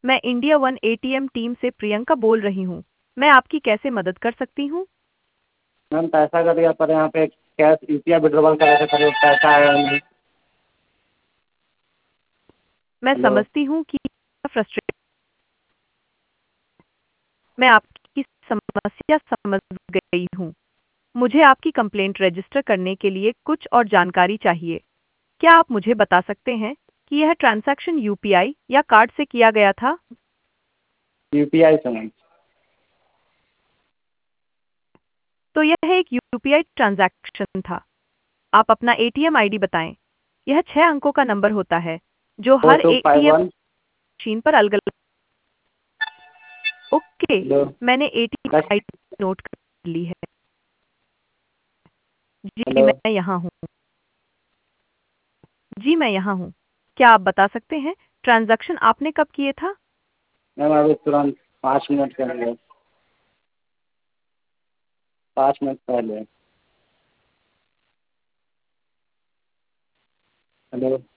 मैं India one ATM team से प्रियंका बोल रही हूँ। मैं आपकी कैसे मदद कर सकती हूँ? मैम पैसा का दिया पर यहाँ पे कैश यूपीआई विड्रॉल करे थे पर पैसा आया नहीं। मैं हेलो। समझती हूँ कि फ्रस्ट्रेट मैं आपकी समस्या समझ गई हूँ। मुझे आपकी कंप्लेंट रजिस्टर करने के लिए कुछ और जानकारी चाहिए। क्या आप मुझे बता सकते हैं कि यह ट्रांजैक्शन यूपीआई या कार्ड से किया गया था? यूपीआई से मैम। तो यह एक यूपीआई ट्रांजैक्शन था। आप अपना एटीएम आईडी बताएं। यह 6 अंकों का नंबर होता है जो फोर हर two five ATM one machine पर अलग-अलग। Okay, hello. मैंने एटीएम कस आईडी नोट कर ली है। जी, हेलो। मैं यहाँ हूँ। जी, मैं यहाँ हूँ। क्या आप बता सकते हैं ट्रांजैक्शन आपने कब किए था? मैम अभी तुरंत 5 मिनट के अंदर 5 मिनट पहले। हेलो।